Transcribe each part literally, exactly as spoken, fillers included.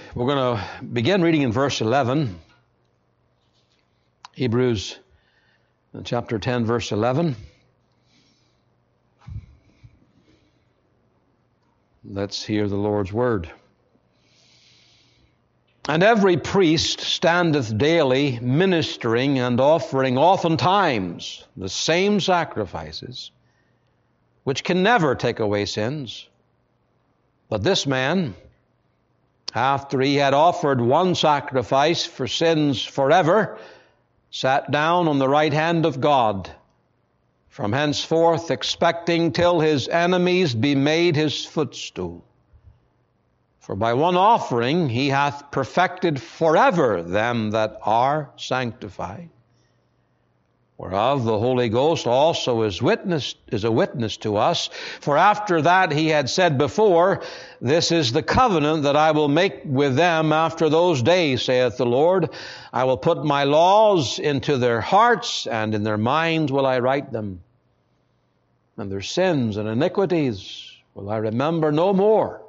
We're going to begin reading in verse eleven. Hebrews chapter ten, verse eleven. Let's hear the Lord's word. And every priest standeth daily ministering and offering oftentimes the same sacrifices, which can never take away sins. But this man, after he had offered one sacrifice for sins forever, sat down on the right hand of God, from henceforth expecting till his enemies be made his footstool. For by one offering he hath perfected forever them that are sanctified, whereof the Holy Ghost also is witness, is a witness to us. For after that he had said before, This is the covenant that I will make with them after those days, saith the Lord. I will put my laws into their hearts, and in their minds will I write them. And their sins and iniquities will I remember no more.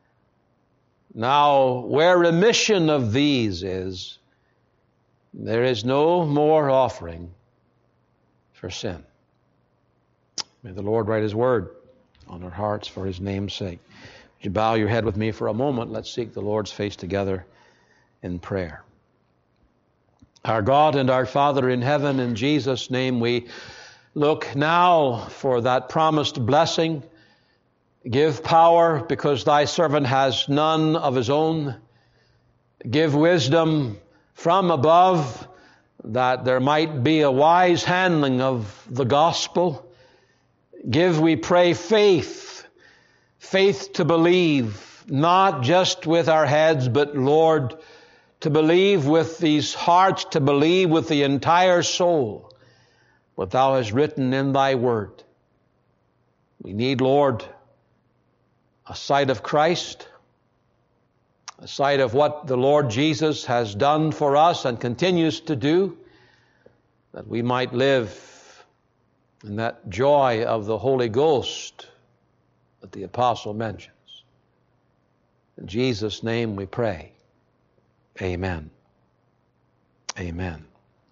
Now, where remission of these is, there is no more offering for sin. May the Lord write His word on our hearts for His name's sake. Would you bow your head with me for a moment? Let's seek the Lord's face together in prayer. Our God and our Father in heaven, in Jesus' name we look now for that promised blessing. Give power, because thy servant has none of his own. Give wisdom from above, that there might be a wise handling of the gospel. Give, we pray, faith, faith to believe, not just with our heads, but, Lord, to believe with these hearts, to believe with the entire soul what thou hast written in thy word. We need, Lord, a sight of Christ, a sight of what the Lord Jesus has done for us and continues to do, that we might live in that joy of the Holy Ghost that the apostle mentions. In Jesus' name we pray. Amen. Amen.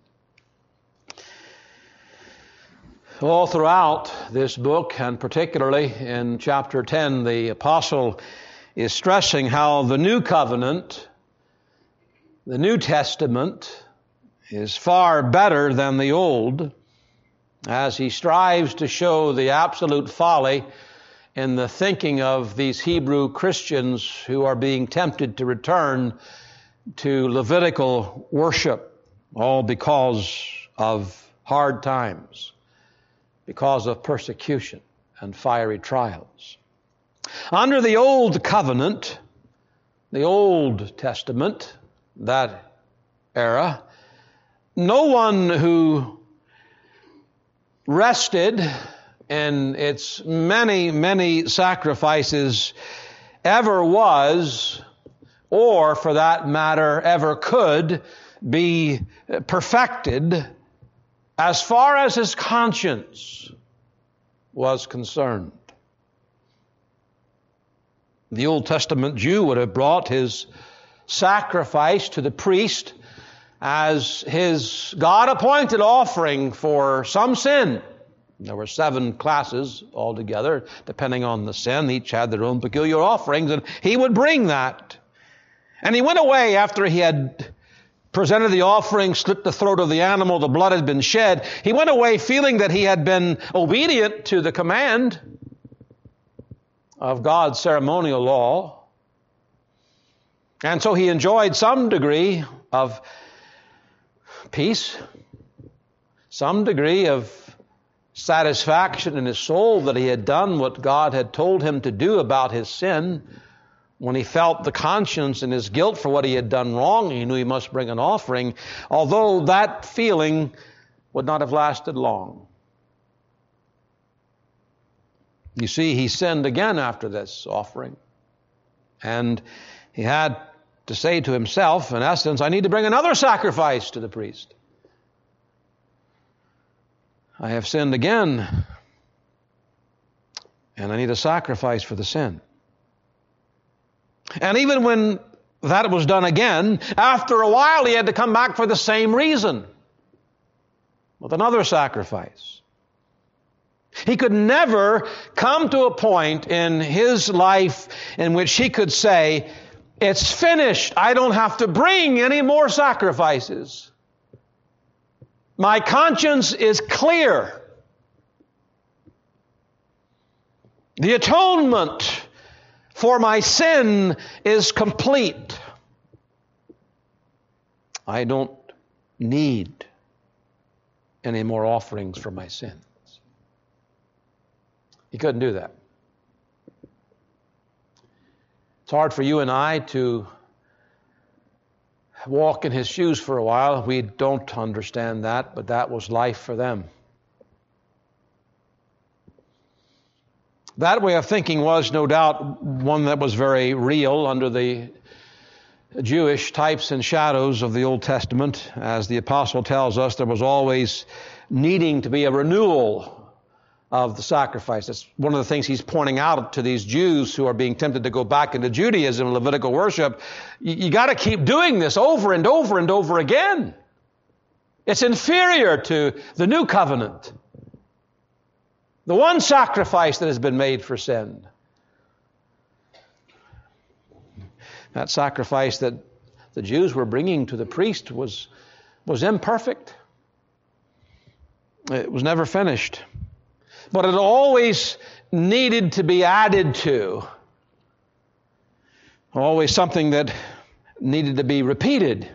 All throughout this book, and particularly in chapter ten, the apostle is stressing how the new covenant, the New Testament, is far better than the old, as he strives to show the absolute folly in the thinking of these Hebrew Christians who are being tempted to return to Levitical worship, all because of hard times, because of persecution and fiery trials. Under the Old Covenant, the Old Testament, that era, no one who rested in its many, many sacrifices ever was, or for that matter, ever could be perfected as far as his conscience was concerned. The Old Testament Jew would have brought his sacrifice to the priest as his God-appointed offering for some sin. There were seven classes altogether, depending on the sin. Each had their own peculiar offerings, and he would bring that. And he went away after he had presented the offering, slit the throat of the animal, the blood had been shed. He went away feeling that he had been obedient to the command of God's ceremonial law. And so he enjoyed some degree of peace, some degree of satisfaction in his soul that he had done what God had told him to do about his sin. When he felt the conscience and his guilt for what he had done wrong, he knew he must bring an offering, although that feeling would not have lasted long. You see, he sinned again after this offering. And he had to say to himself, in essence, I need to bring another sacrifice to the priest. I have sinned again, and I need a sacrifice for the sin. And even when that was done again. After a while, he had to come back for the same reason, with another sacrifice. He could never come to a point in his life in which he could say, it's finished. I don't have to bring any more sacrifices. My conscience is clear. The atonement for my sin is complete. I don't need any more offerings for my sins. He couldn't do that. It's hard for you and I to walk in his shoes for a while. We don't understand that, but that was life for them. That way of thinking was no doubt one that was very real under the Jewish types and shadows of the Old Testament. As the apostle tells us, there was always needing to be a renewal of the sacrifice. That's one of the things he's pointing out to these Jews who are being tempted to go back into Judaism and Levitical worship. You, you got to keep doing this over and over and over again. It's inferior to the new covenant. The one sacrifice that has been made for sin. That sacrifice that the Jews were bringing to the priest was, was imperfect. It was never finished. But it always needed to be added to. Always something that needed to be repeated.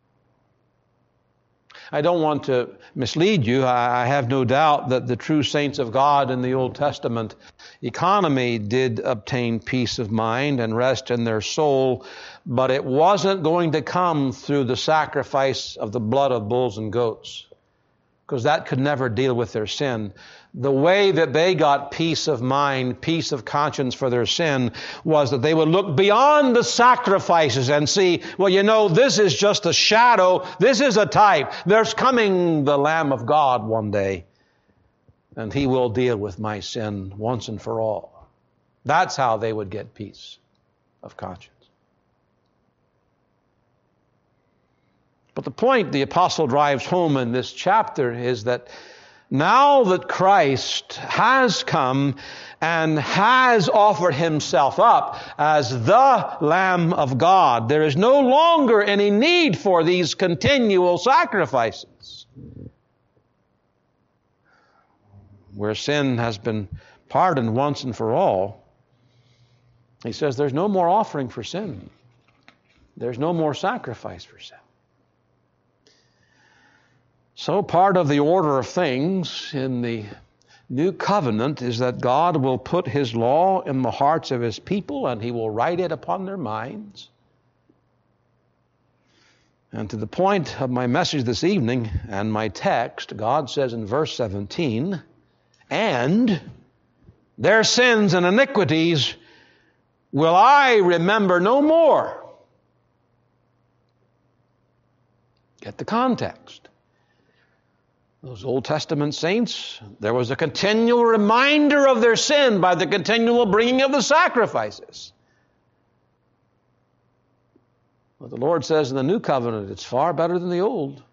I don't want to mislead you. I have no doubt that the true saints of God in the Old Testament economy did obtain peace of mind and rest in their soul, but it wasn't going to come through the sacrifice of the blood of bulls and goats, because that could never deal with their sin. The way that they got peace of mind, peace of conscience for their sin, was that they would look beyond the sacrifices and see, well, you know, this is just a shadow. This is a type. There's coming the Lamb of God one day, and he will deal with my sin once and for all. That's how they would get peace of conscience. But the point the apostle drives home in this chapter is that now that Christ has come and has offered himself up as the Lamb of God, there is no longer any need for these continual sacrifices. Where sin has been pardoned once and for all, he says there's no more offering for sin. There's no more sacrifice for sin. So part of the order of things in the new covenant is that God will put his law in the hearts of his people and he will write it upon their minds. And to the point of my message this evening and my text, God says in verse seventeen, and their sins and iniquities will I remember no more. Get the context. Those Old Testament saints, there was a continual reminder of their sin by the continual bringing of the sacrifices. But the Lord says in the new covenant, it's far better than the old.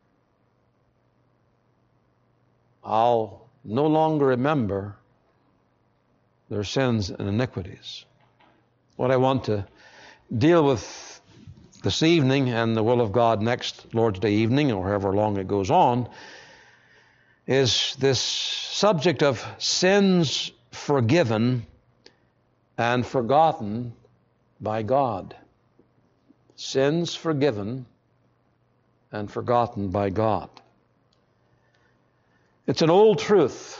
I'll no longer remember their sins and iniquities. What I want to deal with this evening and the will of God next Lord's Day evening, or however long it goes on, is this subject of sins forgiven and forgotten by God. Sins forgiven and forgotten by God. It's an old truth.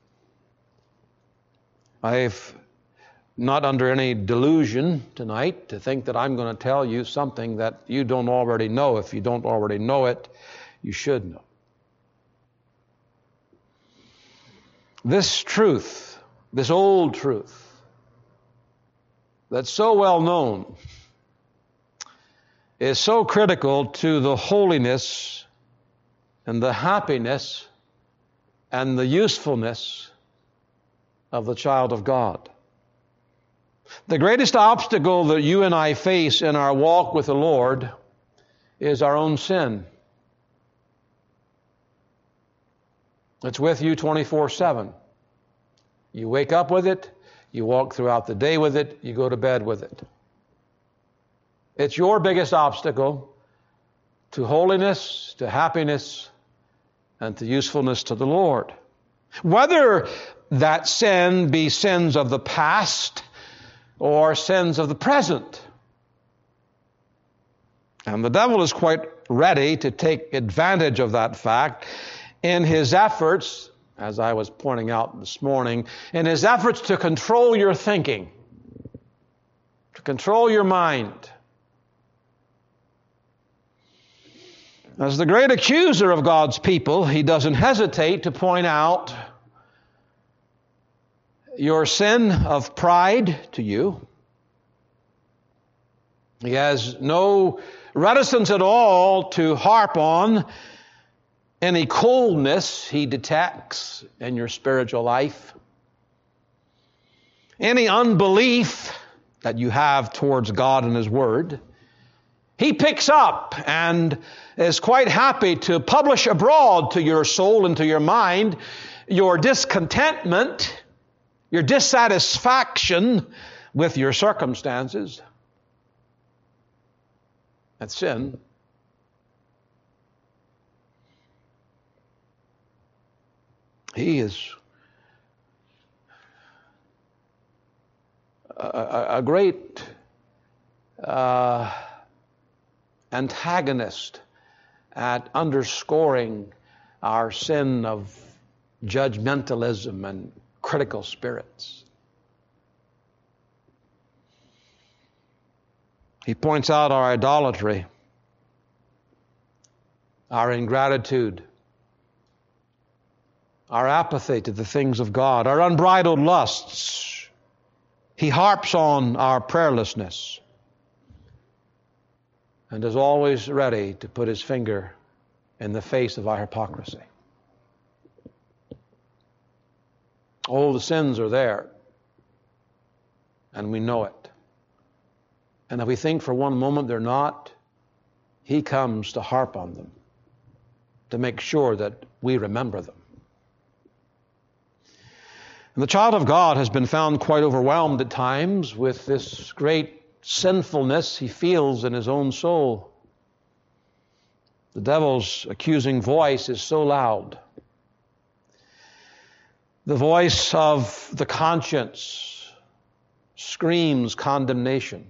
I've not under any delusion tonight to think that I'm going to tell you something that you don't already know. If you don't already know it, you should know. This truth, this old truth, that's so well known, is so critical to the holiness and the happiness and the usefulness of the child of God. The greatest obstacle that you and I face in our walk with the Lord is our own sin. It's with you twenty-four seven. You wake up with it, you walk throughout the day with it, you go to bed with it. It's your biggest obstacle to holiness, to happiness, and to usefulness to the Lord. Whether that sin be sins of the past or sins of the present. And the devil is quite ready to take advantage of that fact in his efforts, as I was pointing out this morning, in his efforts to control your thinking, to control your mind. As the great accuser of God's people, he doesn't hesitate to point out your sin of pride to you. He has no reticence at all to harp on any coldness he detects in your spiritual life, any unbelief that you have towards God and His Word. He picks up and is quite happy to publish abroad to your soul and to your mind your discontentment, your dissatisfaction with your circumstances. That's sin. He is a, a great uh, antagonist at underscoring our sin of judgmentalism and critical spirits. He points out our idolatry, our ingratitude, our apathy to the things of God, our unbridled lusts. He harps on our prayerlessness and is always ready to put his finger in the face of our hypocrisy. All the sins are there, and we know it. And if we think for one moment they're not, he comes to harp on them, to make sure that we remember them. And the child of God has been found quite overwhelmed at times with this great sinfulness he feels in his own soul. The devil's accusing voice is so loud. The voice of the conscience screams condemnation.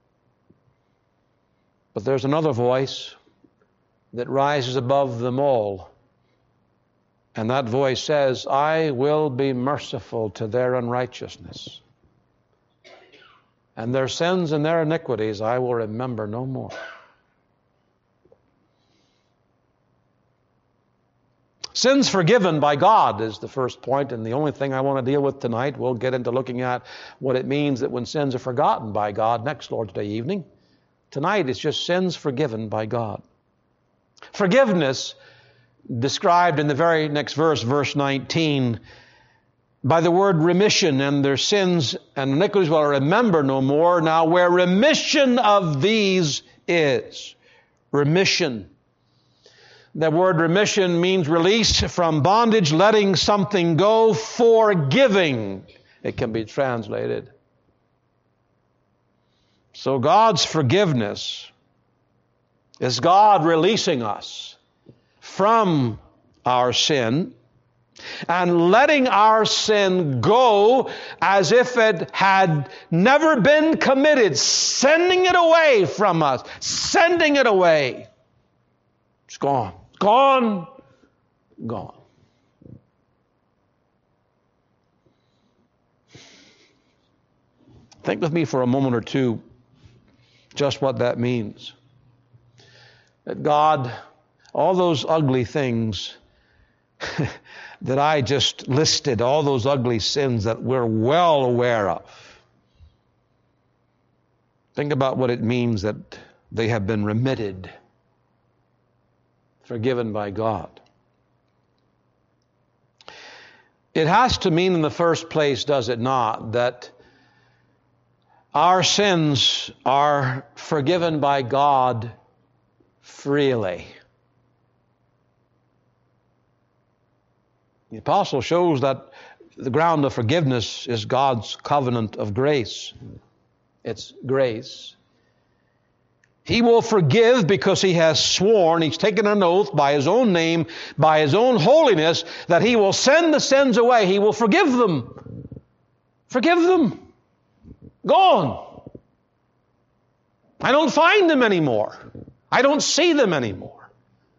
But there's another voice that rises above them all. And that voice says, I will be merciful to their unrighteousness. And their sins and their iniquities I will remember no more. Sins forgiven by God is the first point, and the only thing I want to deal with tonight. We'll get into looking at what it means that when sins are forgotten by God next Lord's Day evening. Tonight it's just sins forgiven by God. Forgiveness described in the very next verse, verse nineteen, by the word remission, and their sins and iniquities will I remember no more. Now where remission of these is, remission. The word remission means release from bondage, letting something go, forgiving. It can be translated. So God's forgiveness is God releasing us from our sin and letting our sin go as if it had never been committed, sending it away from us, sending it away. It's gone, gone, gone. Think with me for a moment or two just what that means. That God, all those ugly things that I just listed, all those ugly sins that we're well aware of, think about what it means that they have been remitted, forgiven by God. It has to mean in the first place, does it not, that Our sins are forgiven by God freely. The apostle shows that the ground of forgiveness is God's covenant of grace. It's grace. He will forgive because He has sworn, He's taken an oath by His own name, by His own holiness, that He will send the sins away. He will forgive them. Forgive them. Gone. I don't find them anymore. I don't see them anymore.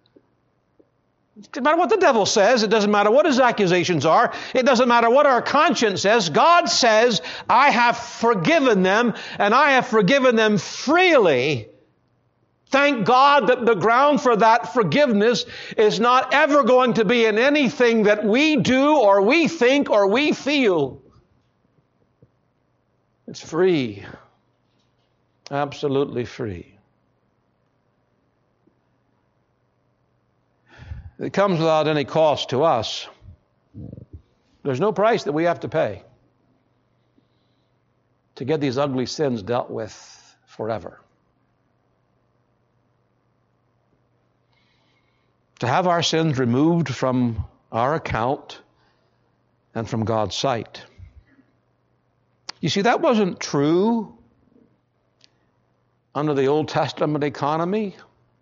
It doesn't matter what the devil says. It doesn't matter what his accusations are. It doesn't matter what our conscience says. God says, I have forgiven them, and I have forgiven them freely. Thank God that the ground for that forgiveness is not ever going to be in anything that we do or we think or we feel. It's free. Absolutely free. It comes without any cost to us. There's no price that we have to pay to get these ugly sins dealt with forever. To have our sins removed from our account and from God's sight. You see, that wasn't true under the Old Testament economy.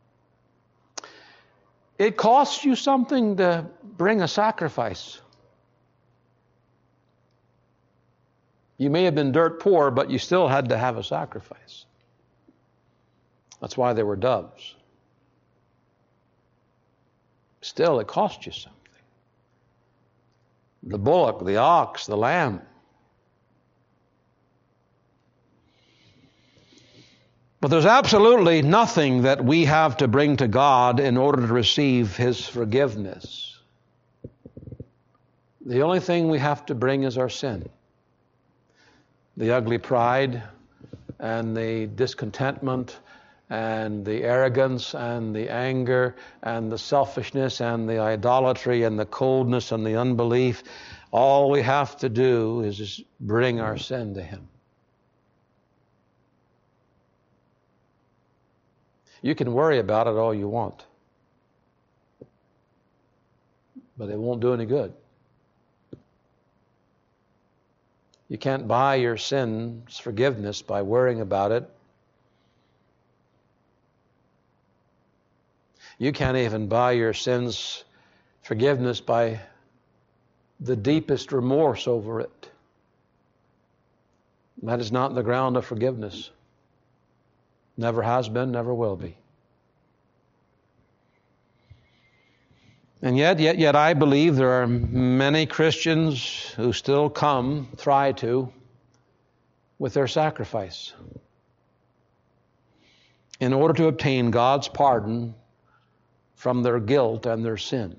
It costs you something to bring a sacrifice. You may have been dirt poor, but you still had to have a sacrifice. That's why there were doves. Still, it cost you something. The bullock, the ox, the lamb. But there's absolutely nothing that we have to bring to God in order to receive His forgiveness. The only thing we have to bring is our sin. The ugly pride and the discontentment and the arrogance and the anger and the selfishness and the idolatry and the coldness and the unbelief. All we have to do is just bring our sin to Him. You can worry about it all you want, but it won't do any good. You can't buy your sin's forgiveness by worrying about it. You can't even buy your sin's forgiveness by the deepest remorse over it. That is not the ground of forgiveness. Never has been, never will be. And yet, yet, yet I believe there are many Christians who still come, try to, with their sacrifice in order to obtain God's pardon from their guilt and their sin.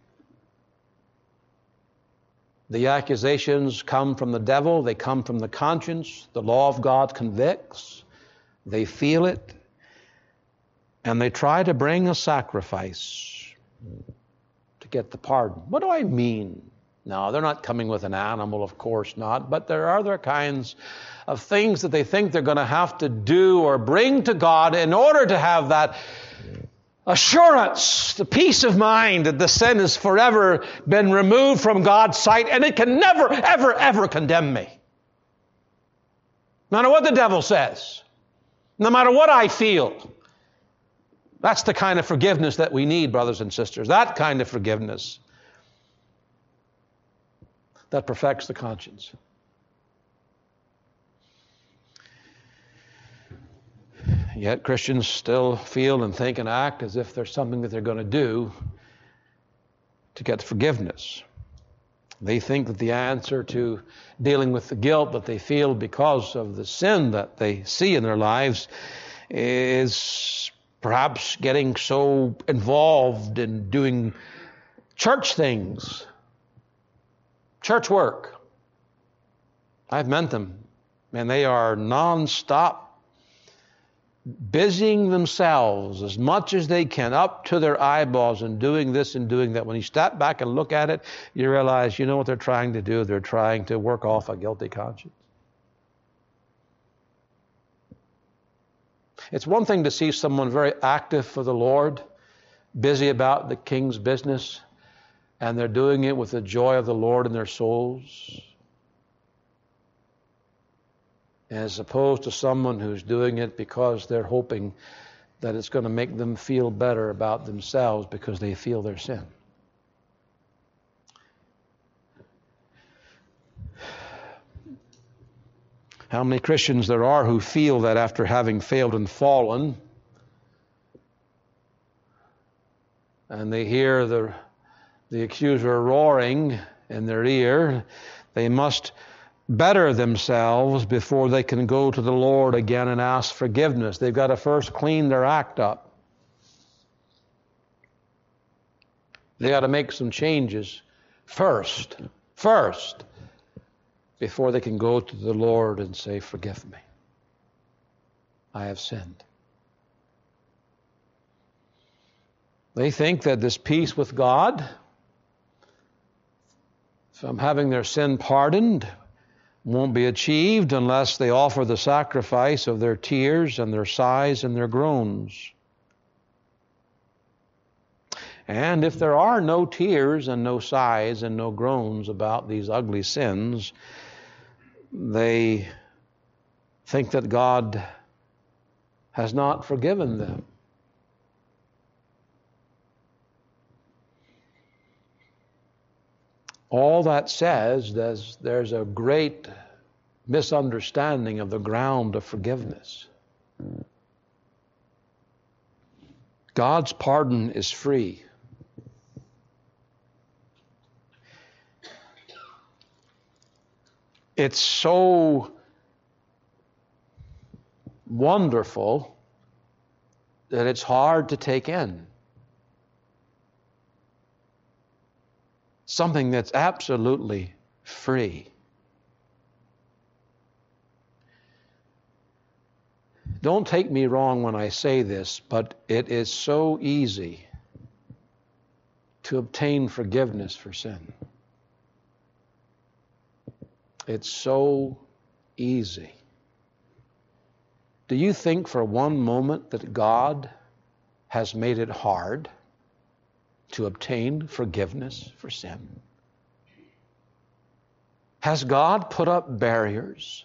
The accusations come from the devil, they come from the conscience. The law of God convicts. They feel it, and they try to bring a sacrifice to get the pardon. What do I mean? No, they're not coming with an animal, of course not, but there are other kinds of things that they think they're going to have to do or bring to God in order to have that assurance, the peace of mind that the sin has forever been removed from God's sight, and it can never, ever, ever condemn me. No matter what the devil says. No matter what I feel. That's the kind of forgiveness that we need, brothers and sisters. That kind of forgiveness that perfects the conscience. Yet Christians still feel and think and act as if there's something that they're going to do to get forgiveness. They think that the answer to dealing with the guilt that they feel because of the sin that they see in their lives is perhaps getting so involved in doing church things, church work. I've met them, and they are nonstop busying themselves as much as they can, up to their eyeballs, and doing this and doing that. When you step back and look at it, you realize, you know what they're trying to do? They're trying to work off a guilty conscience. It's one thing to see someone very active for the Lord, busy about the King's business, and they're doing it with the joy of the Lord in their souls, as opposed to someone who's doing it because they're hoping that it's going to make them feel better about themselves because they feel their sin. How many Christians there are who feel that after having failed and fallen, and they hear the, the accuser roaring in their ear, they must better themselves before they can go to the Lord again and ask forgiveness. They've got to first clean their act up. They got to make some changes first, first, before they can go to the Lord and say, forgive me. I have sinned. They think that this peace with God, from having their sin pardoned, won't be achieved unless they offer the sacrifice of their tears and their sighs and their groans. And if there are no tears and no sighs and no groans about these ugly sins, they think that God has not forgiven them. All that says there's, there's a great misunderstanding of the ground of forgiveness. God's pardon is free. It's so wonderful that it's hard to take in. Something that's absolutely free. Don't take me wrong when I say this, but it is so easy to obtain forgiveness for sin. It's so easy. Do you think for one moment that God has made it hard to obtain forgiveness for sin? Has God put up barriers?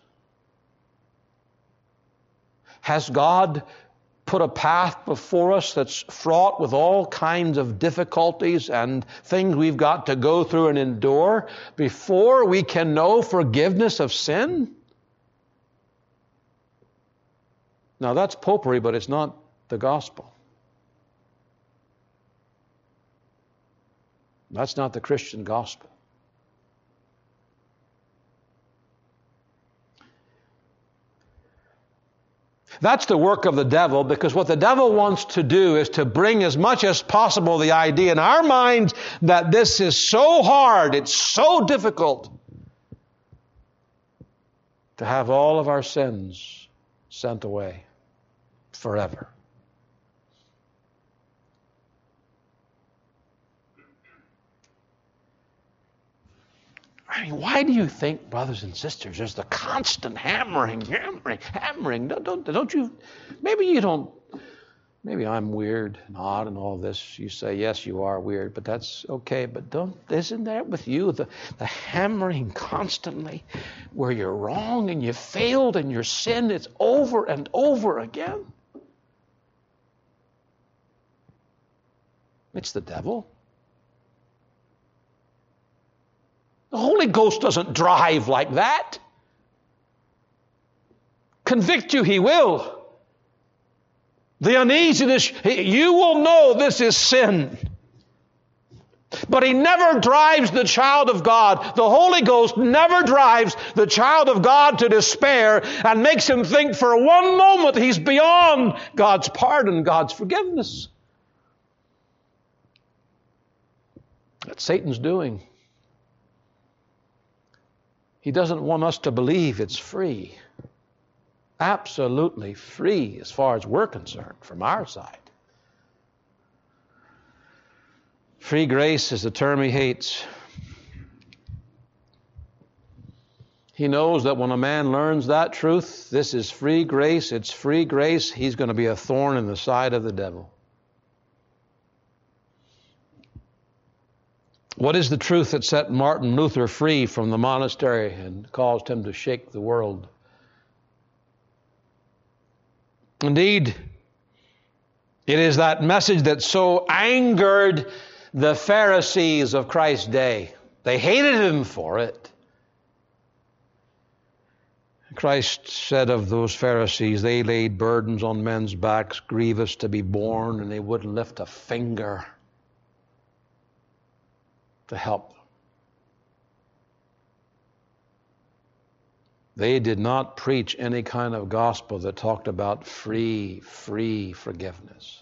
Has God put a path before us that's fraught with all kinds of difficulties and things we've got to go through and endure before we can know forgiveness of sin? Now that's popery, but it's not the gospel. That's not the Christian gospel. That's the work of the devil, because what the devil wants to do is to bring as much as possible the idea in our minds that this is so hard, it's so difficult to have all of our sins sent away forever. I mean, why do you think, brothers and sisters, there's the constant hammering, hammering, hammering? Don't, don't, don't you, maybe you don't, maybe I'm weird and odd and all this. You say, yes, you are weird, but that's okay. But don't, isn't that with you, the, the hammering constantly where you're wrong and you failed and your sin is over and over again? It's the devil. The Holy Ghost doesn't drive like that. Convict you, He will. The uneasiness, you will know this is sin. But He never drives the child of God. The Holy Ghost never drives the child of God to despair and makes him think for one moment he's beyond God's pardon, God's forgiveness. That's Satan's doing. He doesn't want us to believe it's free. Absolutely free as far as we're concerned from our side. Free grace is a term he hates. He knows that when a man learns that truth, this is free grace, it's free grace, he's going to be a thorn in the side of the devil. What is the truth that set Martin Luther free from the monastery and caused him to shake the world? Indeed, it is that message that so angered the Pharisees of Christ's day. They hated him for it. Christ said of those Pharisees, they laid burdens on men's backs, grievous to be borne, and they wouldn't lift a finger to help them. They did not preach any kind of gospel that talked about free, free forgiveness.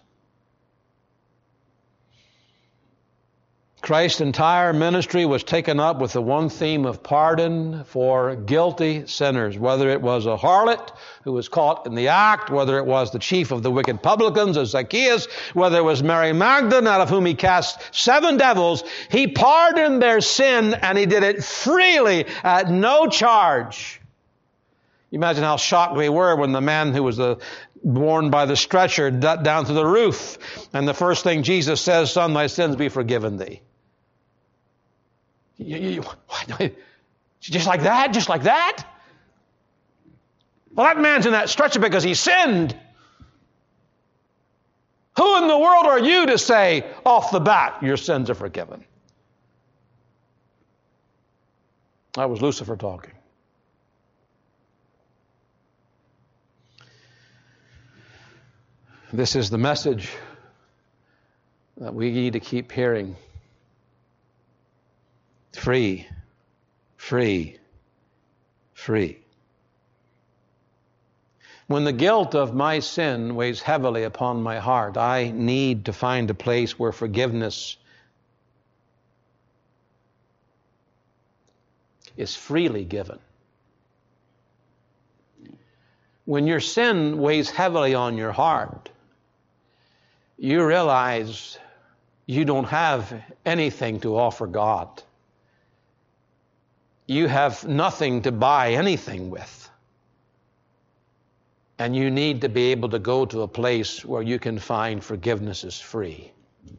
Christ's entire ministry was taken up with the one theme of pardon for guilty sinners, whether it was a harlot who was caught in the act, whether it was the chief of the wicked publicans, as Zacchaeus, whether it was Mary Magdalene, out of whom he cast seven devils. He pardoned their sin, and he did it freely at no charge. You imagine how shocked they were when the man who was the, borne by the stretcher down to the roof, and the first thing Jesus says, "Son, thy sins be forgiven thee." You, you, what? Just like that? Just like that? Well, that man's in that stretcher because he sinned. Who in the world are you to say off the bat your sins are forgiven? That was Lucifer talking. This is the message that we need to keep hearing. Free, free, free. When the guilt of my sin weighs heavily upon my heart, I need to find a place where forgiveness is freely given. When your sin weighs heavily on your heart, you realize you don't have anything to offer God. You have nothing to buy anything with. And you need to be able to go to a place where you can find forgiveness is free.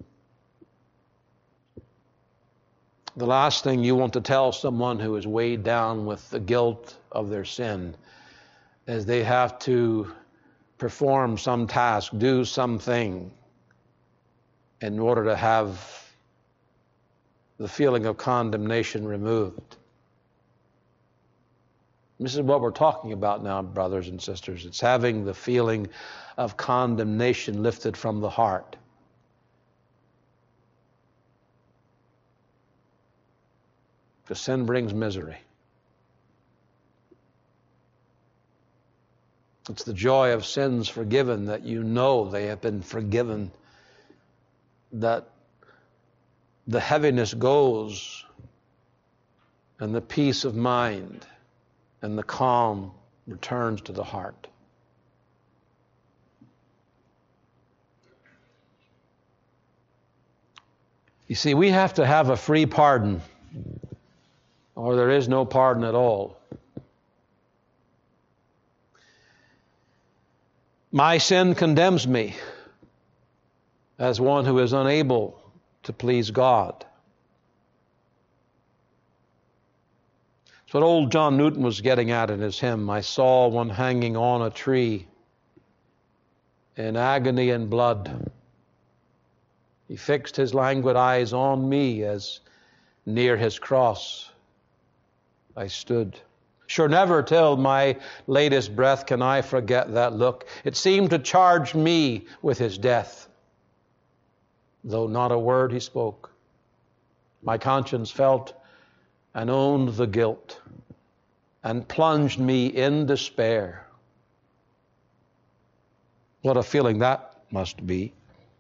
The last thing you want to tell someone who is weighed down with the guilt of their sin is they have to perform some task, do something in order to have the feeling of condemnation removed. This is what we're talking about now, brothers and sisters. It's having the feeling of condemnation lifted from the heart. Because sin brings misery. It's the joy of sins forgiven, that you know they have been forgiven, that the heaviness goes, and the peace of mind and the calm returns to the heart. You see, we have to have a free pardon, or there is no pardon at all. My sin condemns me as one who is unable to please God. It's what old John Newton was getting at in his hymn. I saw one hanging on a tree in agony and blood. He fixed his languid eyes on me as near his cross I stood. Sure, never till my latest breath can I forget that look. It seemed to charge me with his death, though not a word he spoke. My conscience felt and owned the guilt and plunged me in despair. What a feeling that must be.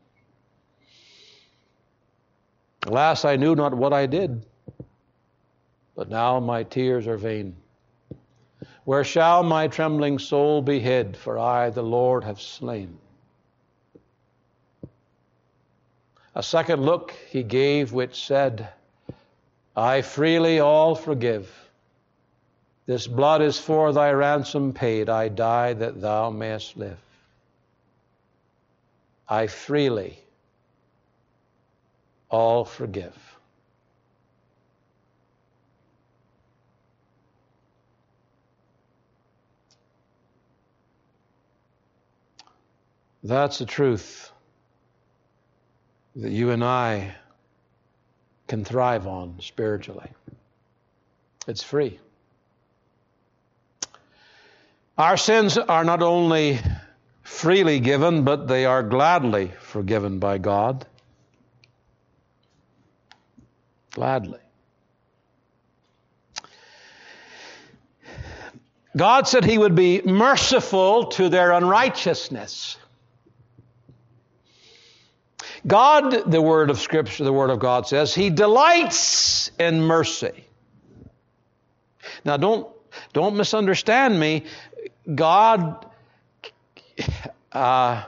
Alas, I knew not what I did, but now my tears are vain. Where shall my trembling soul be hid? For I, the Lord, have slain. A second look he gave, which said, I freely all forgive. This blood is for thy ransom paid. I die that thou mayest live. I freely all forgive. That's the truth that you and I can thrive on spiritually. It's free. Our sins are not only freely given, but they are gladly forgiven by God. Gladly. God said He would be merciful to their unrighteousness. God, the Word of Scripture, the Word of God says, He delights in mercy. Now don't, don't misunderstand me. God uh,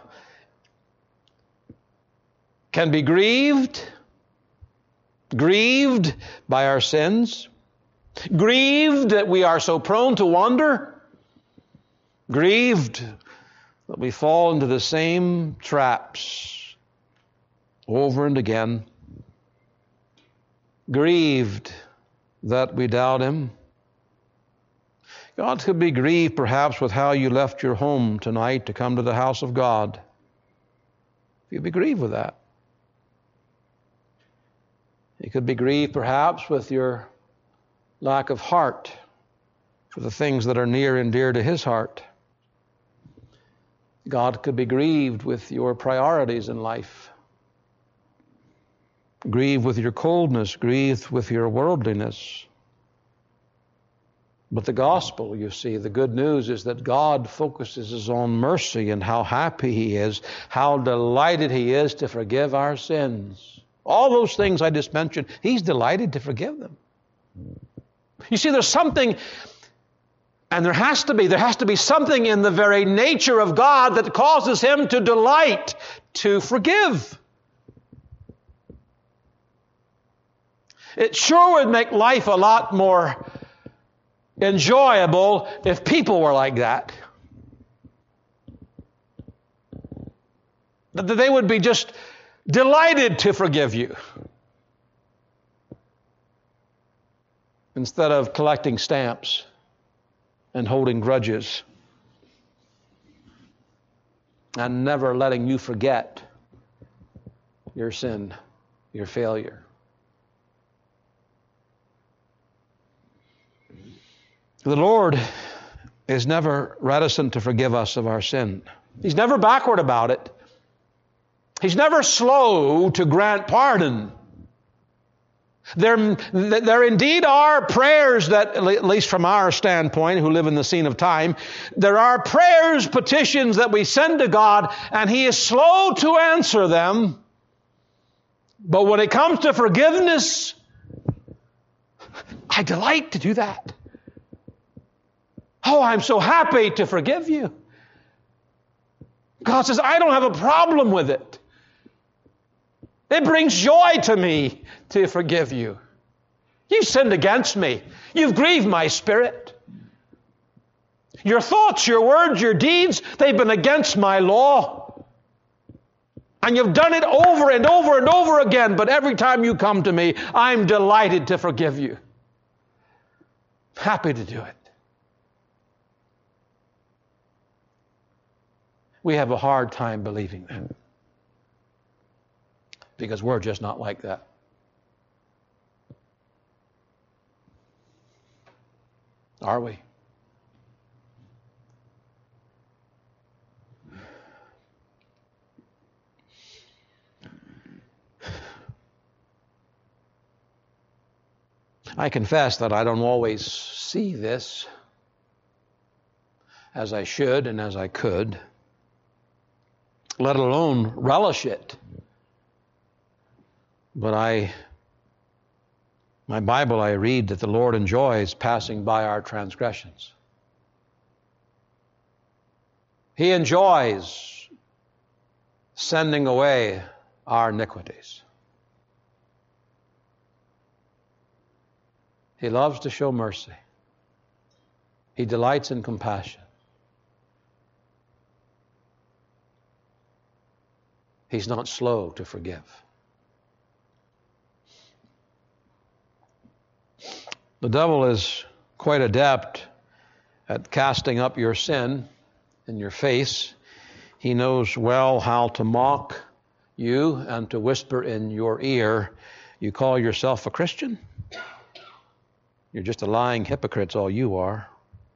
can be grieved, grieved by our sins, grieved that we are so prone to wander, grieved that we fall into the same traps over and again, grieved that we doubt Him. God could be grieved perhaps with how you left your home tonight to come to the house of God. You'd be grieved with that. He could be grieved perhaps with your lack of heart for the things that are near and dear to His heart. God could be grieved with your priorities in life. Grieved with your coldness, grieved with your worldliness. But the gospel, you see, the good news is that God focuses His own mercy and how happy He is, how delighted He is to forgive our sins. All those things I just mentioned, He's delighted to forgive them. You see, there's something, and there has to be, there has to be something in the very nature of God that causes Him to delight to forgive. It sure would make life a lot more enjoyable if people were like that. That they would be just delighted to forgive you instead of collecting stamps and holding grudges and never letting you forget your sin, your failure. The Lord is never reticent to forgive us of our sin. He's never backward about it. He's never slow to grant pardon. There, there indeed are prayers that, at least from our standpoint, who live in the scene of time, there are prayers, petitions that we send to God, and He is slow to answer them. But when it comes to forgiveness, I delight to do that. Oh, I'm so happy to forgive you. God says, I don't have a problem with it. It brings joy to me to forgive you. You've sinned against me. You've grieved my spirit. Your thoughts, your words, your deeds, they've been against my law. And you've done it over and over and over again, but every time you come to me, I'm delighted to forgive you. Happy to do it. We have a hard time believing that because we're just not like that. Are we? I confess that I don't always see this as I should and as I could, let alone relish it. But I, my Bible, I read that the Lord enjoys passing by our transgressions. He enjoys sending away our iniquities. He loves to show mercy. He delights in compassion. He's not slow to forgive. The devil is quite adept at casting up your sin in your face. He knows well how to mock you and to whisper in your ear, "You call yourself a Christian? You're just a lying hypocrite, it's all you are."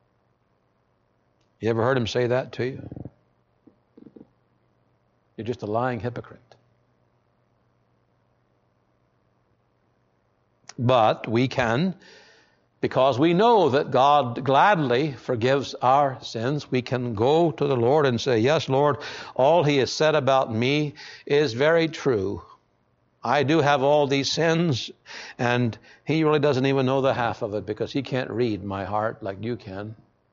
You ever heard him say that to you? You're just a lying hypocrite. But we can, because we know that God gladly forgives our sins, we can go to the Lord and say, "Yes, Lord, all He has said about me is very true. I do have all these sins," and He really doesn't even know the half of it because He can't read my heart like you can.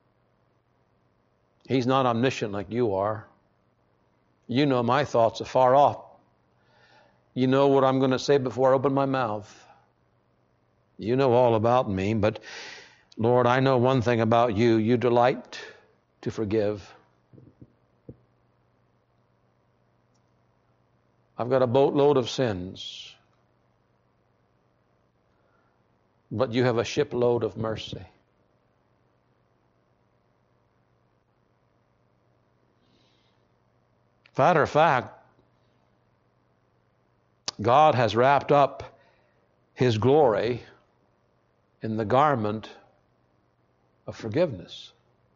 He's not omniscient like you are. You know my thoughts are far off. You know what I'm going to say before I open my mouth. You know all about me, but Lord, I know one thing about you. You delight to forgive. I've got a boatload of sins, but you have a shipload of mercy. Matter of fact, God has wrapped up His glory in the garment of forgiveness.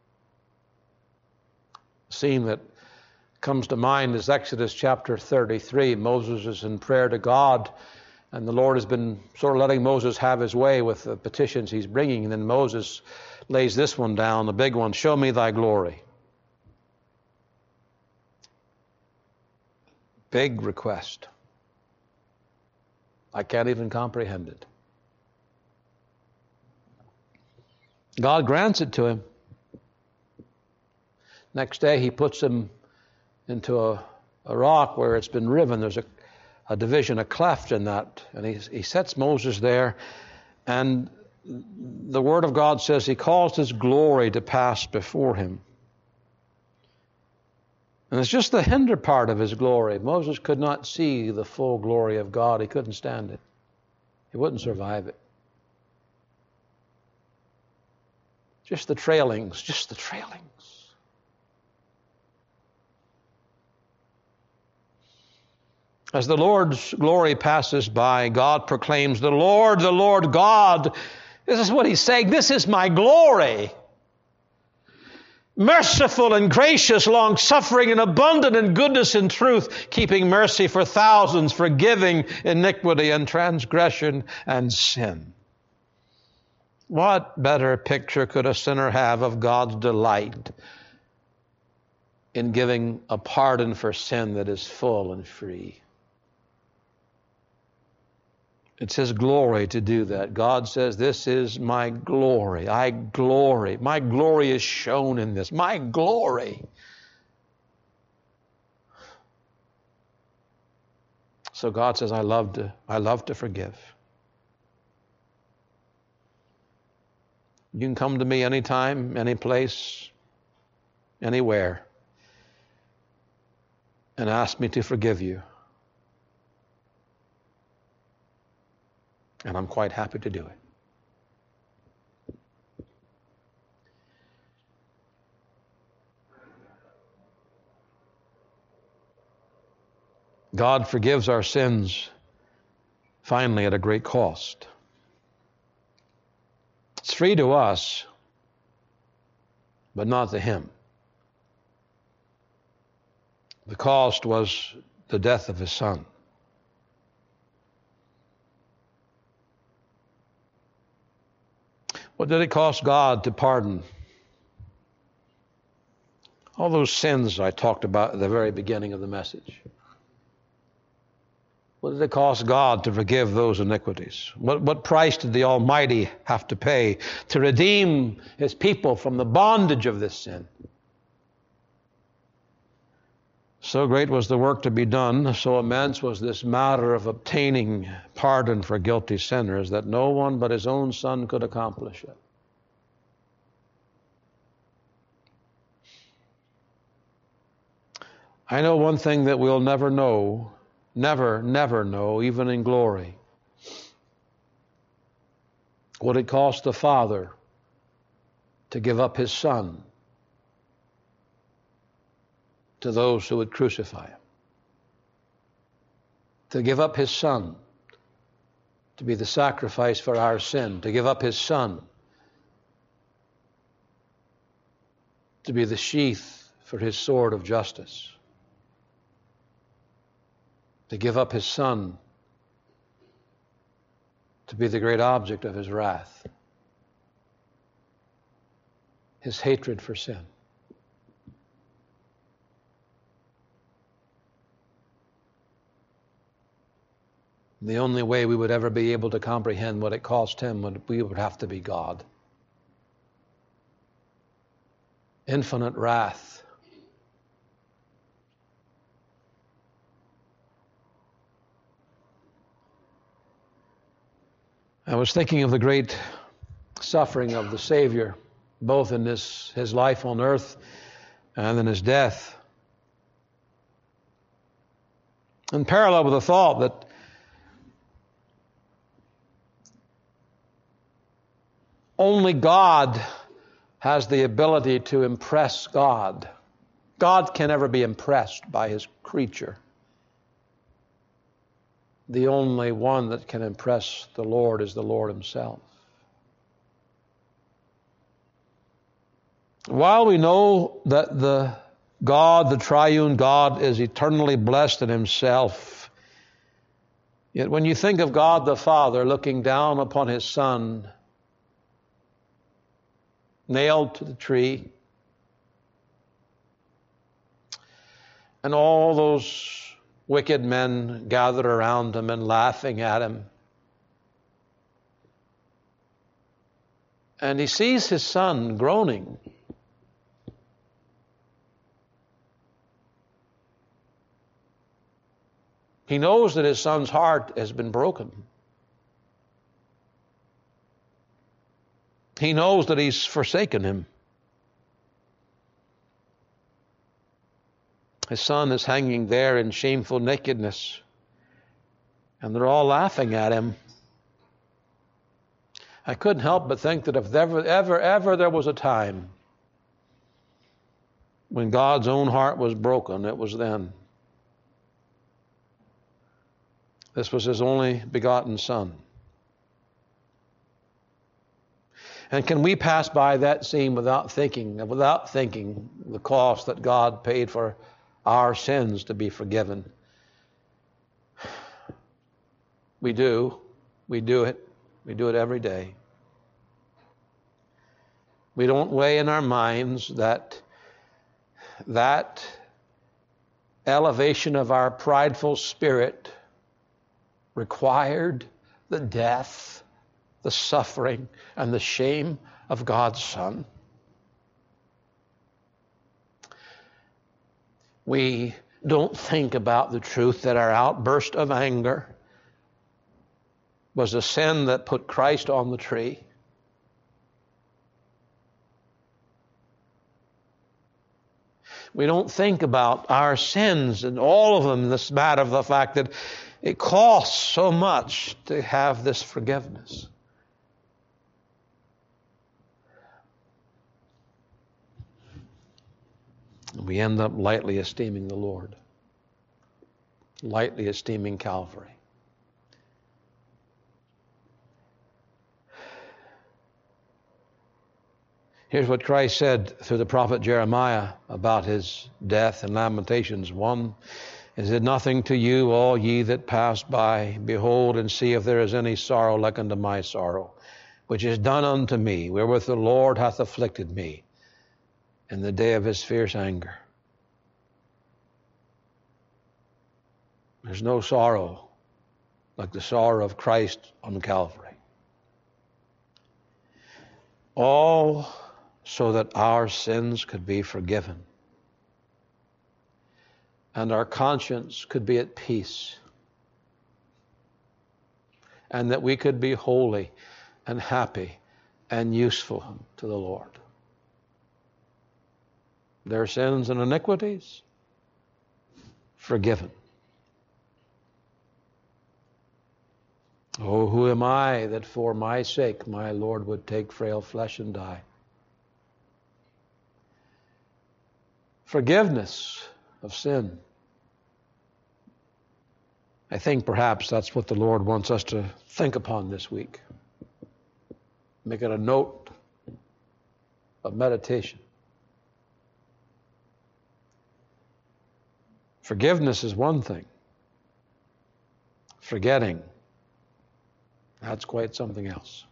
The scene that comes to mind is Exodus chapter thirty-three. Moses is in prayer to God, and the Lord has been sort of letting Moses have his way with the petitions he's bringing. And then Moses lays this one down, the big one, "Show me thy glory." Big request. I can't even comprehend it. God grants it to him. Next day he puts him into a, a rock where it's been riven. There's a, a division, a cleft in that. And he, he sets Moses there. And the Word of God says he caused His glory to pass before him. And it's just the hinder part of His glory. Moses could not see the full glory of God. He couldn't stand it. He wouldn't survive it. Just the trailings, just the trailings. As the Lord's glory passes by, God proclaims, "The Lord, the Lord God." This is what He's saying. "This is my glory. Merciful and gracious, long-suffering and abundant in goodness and truth, keeping mercy for thousands, forgiving iniquity and transgression and sin." What better picture could a sinner have of God's delight in giving a pardon for sin that is full and free? It's His glory to do that. God says, "This is my glory. I glory. My glory is shown in this. My glory." So God says, I love to, I love to forgive. You can come to me anytime, any place, anywhere, and ask me to forgive you. And I'm quite happy to do it. God forgives our sins, finally, at a great cost. It's free to us, but not to Him. The cost was the death of His Son. What did it cost God to pardon? All those sins I talked about at the very beginning of the message. What did it cost God to forgive those iniquities? What, what price did the Almighty have to pay to redeem His people from the bondage of this sin? So great was the work to be done, so immense was this matter of obtaining pardon for guilty sinners, that no one but His own Son could accomplish it. I know one thing that we'll never know, never, never know, even in glory. What it cost the Father to give up His Son to those who would crucify Him. To give up His Son to be the sacrifice for our sin. To give up His Son to be the sheath for His sword of justice. To give up His Son to be the great object of His wrath, His hatred for sin. The only way we would ever be able to comprehend what it cost Him would we would have to be God. Infinite wrath. I was thinking of the great suffering of the Savior, both in this, His life on earth and in His death. In parallel with the thought that only God has the ability to impress God. God can never be impressed by His creature. The only one that can impress the Lord is the Lord Himself. While we know that the God, the triune God, is eternally blessed in Himself, yet when you think of God the Father looking down upon His Son, nailed to the tree, and all those wicked men gathered around Him and laughing at Him, and He sees His Son groaning, He knows that His Son's heart has been broken. He knows that He's forsaken Him. His Son is hanging there in shameful nakedness, and they're all laughing at Him. I couldn't help but think that if ever, ever, ever there was a time when God's own heart was broken, it was then. This was His only begotten Son. And can we pass by that scene without thinking, without thinking the cost that God paid for our sins to be forgiven? We do. We do it. We do it every day. We don't weigh in our minds that that elevation of our prideful spirit required the death, the suffering, and the shame of God's Son. We don't think about the truth that our outburst of anger was a sin that put Christ on the tree. We don't think about our sins and all of them, this matter of the fact that it costs so much to have this forgiveness. We end up lightly esteeming the Lord, lightly esteeming Calvary. Here's what Christ said through the prophet Jeremiah about His death in Lamentations one. Is it nothing to you, all ye that pass by? Behold and see if there is any sorrow like unto my sorrow, which is done unto me, wherewith the Lord hath afflicted me in the day of His fierce anger. There's no sorrow like the sorrow of Christ on Calvary. All so that our sins could be forgiven and our conscience could be at peace, and that we could be holy and happy and useful to the Lord. Their sins and iniquities, forgiven. Oh, who am I that for my sake my Lord would take frail flesh and die? Forgiveness of sin. I think perhaps that's what the Lord wants us to think upon this week. Make it a note of meditation. Forgiveness is one thing. Forgetting, that's quite something else.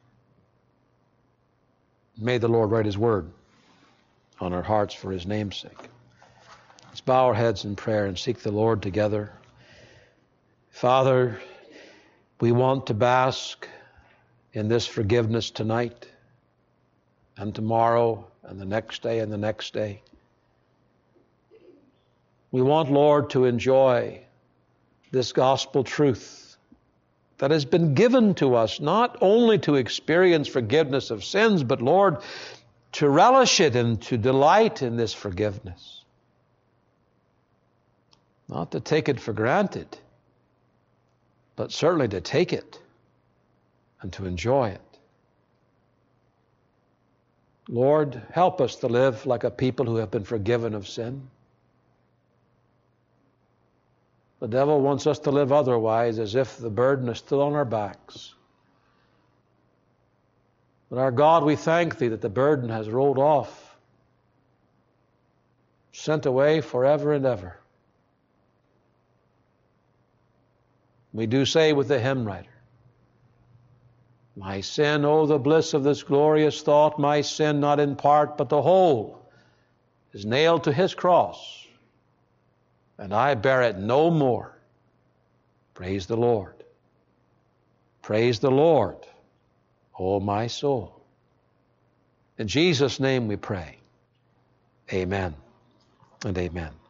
May the Lord write His word on our hearts for His name's sake. Let's bow our heads in prayer and seek the Lord together. Father, we want to bask in this forgiveness tonight and tomorrow and the next day and the next day. We want, Lord, to enjoy this gospel truth that has been given to us, not only to experience forgiveness of sins, but, Lord, to relish it and to delight in this forgiveness. Not to take it for granted, but certainly to take it and to enjoy it. Lord, help us to live like a people who have been forgiven of sin. The devil wants us to live otherwise, as if the burden is still on our backs. But our God, we thank Thee that the burden has rolled off, sent away forever and ever. We do say with the hymn writer, my sin, oh, the bliss of this glorious thought, my sin not in part but the whole is nailed to His cross, and I bear it no more. Praise the Lord. Praise the Lord, O my soul. In Jesus' name we pray. Amen and amen.